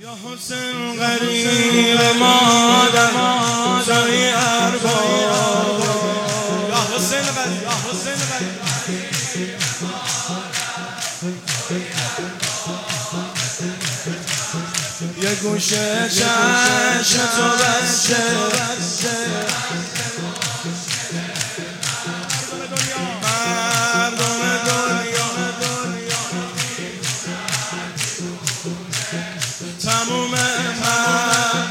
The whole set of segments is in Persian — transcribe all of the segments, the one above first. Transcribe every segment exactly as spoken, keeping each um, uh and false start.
یا حسین غریب مادر زنی ارباب یا حسین غریب یا حسین غریب یه گوشه چشم تو بسته مردم دنیا تموم من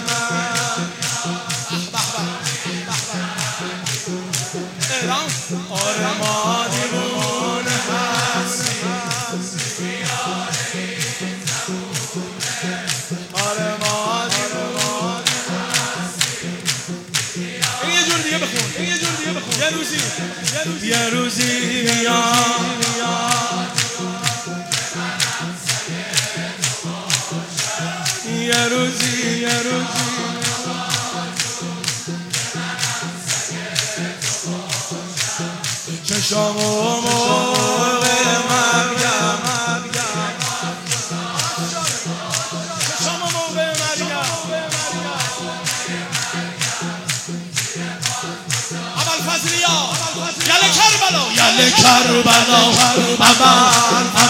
آره ما دیوونه هستیم آره ما دیوونه این یه جور دیگه بخون این یه جور دیگه بخون یه روزی یه روزی میاد یه روزی یه روزی چشام و موقع مرگم چشام و موقع مرگم اول فضلیا یل کربلا یل کربلا اول